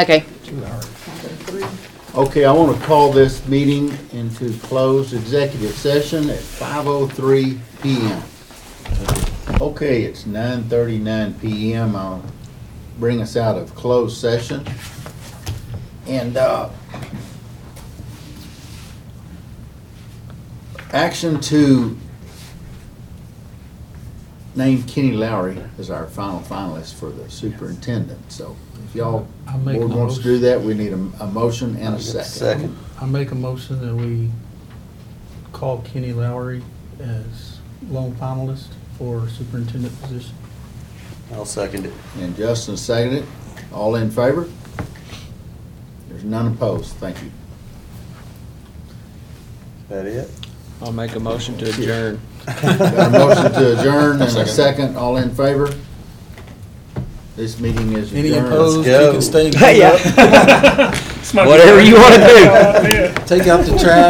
Okay. Okay, I want to call this meeting into closed executive session at 5:03 PM. Okay, it's 9:39 PM. I'll bring us out of closed session. And action to name Kenny Lowry as our final finalist for the superintendent. So if y'all I'll make board a wants to motion. do that, we need a motion and a second. I make a motion that we call Kenny Lowry as lone finalist for superintendent position. I'll second it. And Justin seconded it. All in favor? There's none opposed. Thank you. That it? I'll make a motion to adjourn. Got a motion to adjourn and a second. All in favor? This meeting is adjourned. Any opposed, you go. can stay. and Yeah. clean up. Whatever you want to do. Take out the trash.